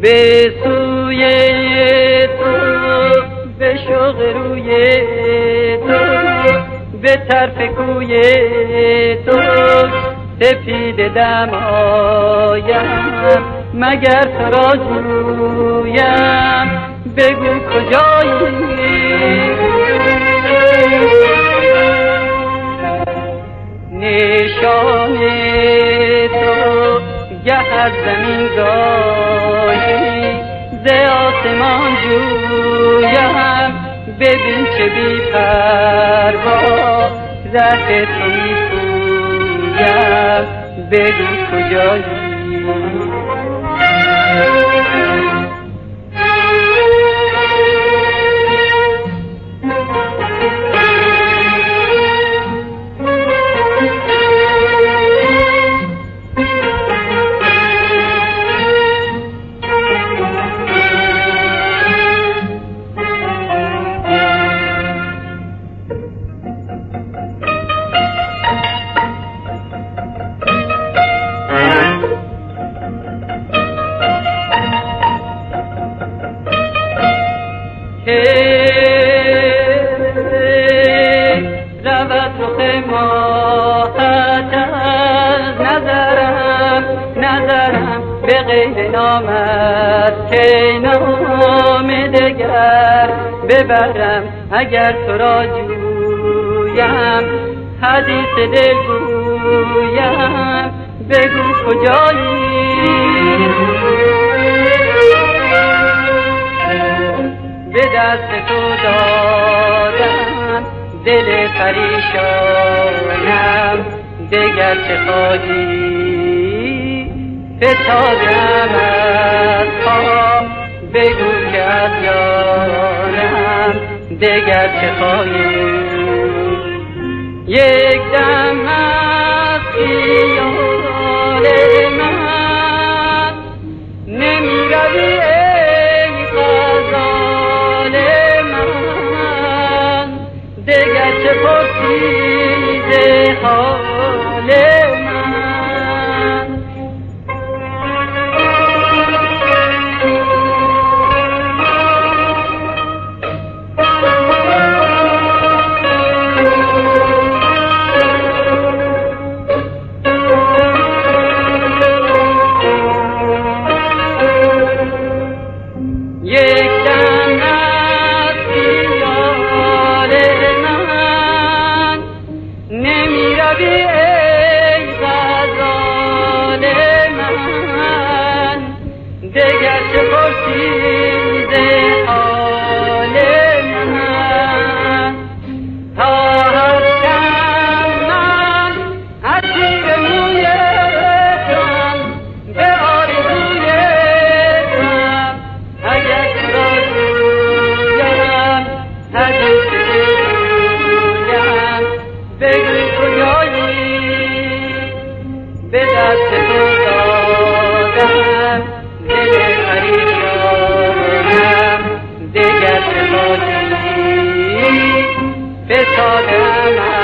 به سوی تو، به شوق روی تو، به طرف کوی تو سپید دم آیم، مگر تو را جویم، بگو کجایی؟ نشان تو گه از زمین گاهی ز آسمان جویم، ببین چه بی پروا ره تو می پویم، بگو کجایی؟ رود رخ ماهت از نظرم به غیر نامت که نام دگر ببرم، اگر تو را جویم حدیث دل گویم، بگو کجایی؟ به دست تو دادم دل پریشانم، دگر چه خواهی؟ فتادم از پا، بگو که از جانم دگر چه خواهی؟ یک دم از خیال من نمی روی دگر چه پرسیز حال من؟ یک دم از خیال نمی روی ای غزال من، دگر چه پرسیز حال من؟ تا هستم من اسیر موی غم، به آرزوی غم، اگر تو را جویم حدیث بگو کجایی؟ به دست تو دادم دل پریشانم، دگر چه خواهی؟ فتادم